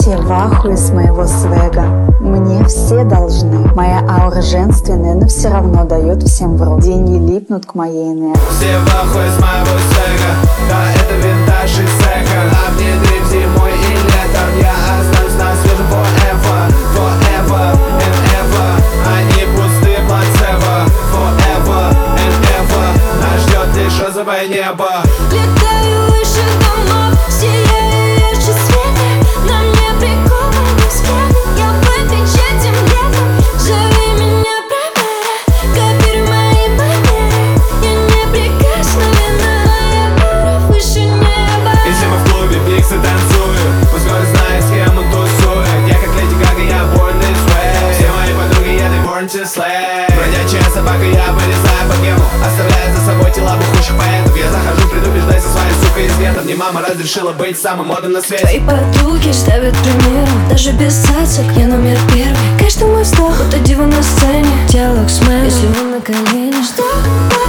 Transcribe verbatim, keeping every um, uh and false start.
Все в ахуе с моего свега, мне все должны. Моя аура женственная, но все равно дает всем в рот. Деньги липнут к моей энергии. Все в ахуе с моего свега, да это винтаж и секонд. А мне дрим зимой и летом, я останусь на свежем forever, forever and ever. Они пустые плацебо, forever and ever. Нас ждет лишь розовое небо. Летаю выше домов, сияю ярче света. На мне прикованы взгляды, я в этим летом. Зови меня Примера, копируй мои манеры. Я неприкосновенна, я пару выше неба. И все мы в клубе, пиксы танцуют, пускай знает схему тусует. Я как Леди Гага, я born this way. Все мои подруги, я they born to slay. Бродячая собака, я вырезаю по гему, оставляя за собой тела бухущих поэтов. Я захожу, предупреждай со своей сукой из вентов. Мне мама разрешила быть самым модным на свете. Твои подруги ставят примером, даже без цацок, я номер первый. Каждый мой вздох, будто дива на сцене. Диалог с мэном, если он на коленях. Что?